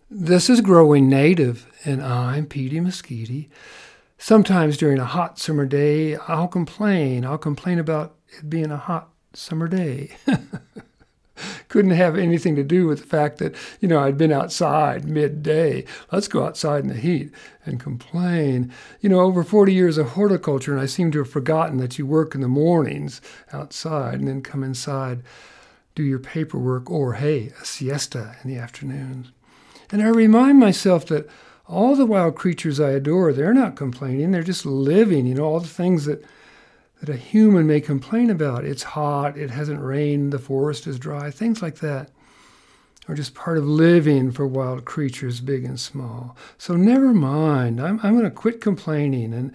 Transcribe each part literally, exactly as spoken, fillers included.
This is Growing Native, and I'm Petey Mesquite. Sometimes during a hot summer day, I'll complain. I'll complain about it being a hot summer day. Couldn't have anything to do with the fact that, you know, I'd been outside midday. Let's go outside in the heat and complain. You know, over forty years of horticulture, and I seem to have forgotten that you work in the mornings outside and then come inside, do your paperwork, or, hey, a siesta in the afternoons. And I remind myself that all the wild creatures I adore, they're not complaining. They're just living, you know, all the things that, that a human may complain about. It's hot, it hasn't rained, the forest is dry, things like that are just part of living for wild creatures, big and small. So never mind. I'm, I'm going to quit complaining, and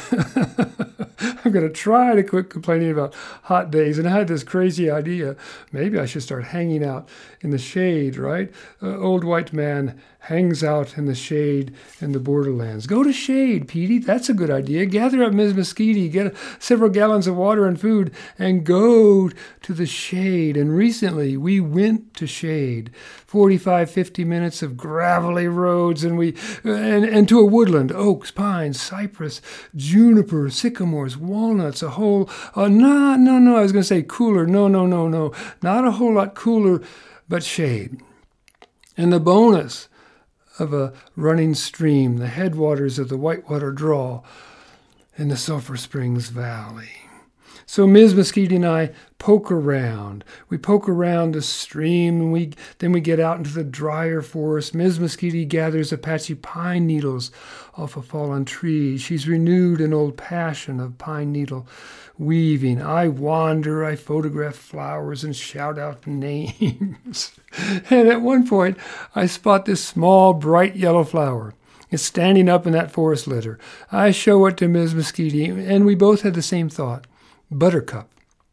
I'm going to try to quit complaining about hot days. And I had this crazy idea. Maybe I should start hanging out in the shade, right? Uh, old white man hangs out in the shade in the borderlands. Go to shade, Petey. That's a good idea. Gather up Miz Mesquite, get several gallons of water and food, and go to the shade. And recently we went to shade. forty-five, fifty minutes of gravelly roads, and we and, and to a woodland, oaks, pines, cypress, juniper, sycamores, walnuts, a whole, uh, no, no, no, I was going to say cooler. No, no, no, no. Not a whole lot cooler, but shade. And the bonus of a running stream, the headwaters of the Whitewater Draw in the Sulphur Springs Valley. So Miz Mesquite and I poke around. We poke around the stream, and we then we get out into the drier forest. Miz Mesquite gathers Apache pine needles off a fallen tree. She's renewed an old passion of pine needle weaving. I wander, I photograph flowers and shout out names. And at one point, I spot this small, bright yellow flower. It's standing up in that forest litter. I show it to Miz Mesquite, and we both had the same thought. Buttercup.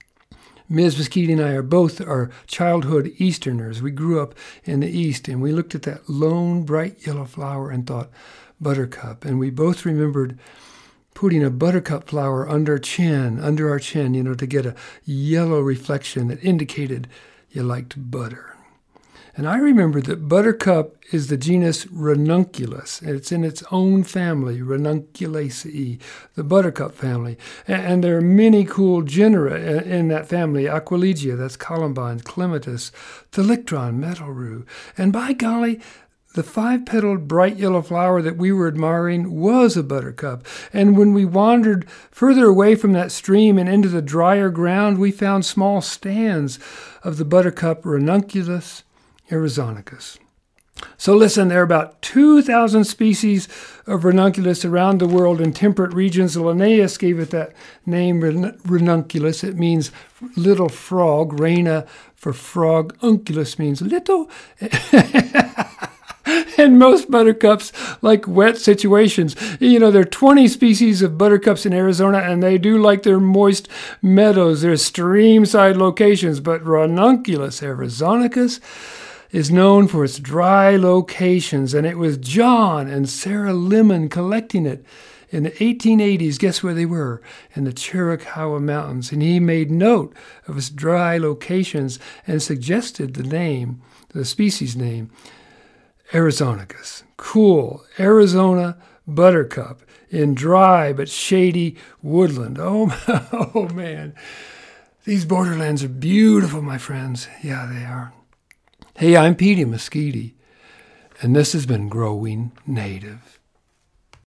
Miz Mesquite and I are both our childhood Easterners. We grew up in the East, and we looked at that lone, bright yellow flower and thought, buttercup. And we both remembered putting a buttercup flower under chin, under our chin, you know, to get a yellow reflection that indicated you liked butter. And I remember that buttercup is the genus Ranunculus. It's in its own family, Ranunculaceae, the buttercup family. And there are many cool genera in that family. Aquilegia, that's columbine, clematis, thalictron, metal rue. And by golly, the five-petaled bright yellow flower that we were admiring was a buttercup. And when we wandered further away from that stream and into the drier ground, we found small stands of the buttercup Ranunculus arizonicus. So listen, there are about two thousand species of ranunculus around the world in temperate regions. Linnaeus gave it that name, ranunculus. It means little frog. Rana for frog. Unculus means little. And most buttercups like wet situations. You know, there are twenty species of buttercups in Arizona, and they do like their moist meadows, their stream-side locations. But Ranunculus arizonicus is known for its dry locations, and it was John and Sarah Lemon collecting it in the eighteen eighties. Guess where they were? In the Chiricahua Mountains. And he made note of its dry locations and suggested the name, the species name, Arizonicus. Cool. Arizona buttercup in dry but shady woodland. Oh, oh man. These borderlands are beautiful, my friends. Yeah, they are. Hey, I'm Petey Mesquite, and this has been Growing Native.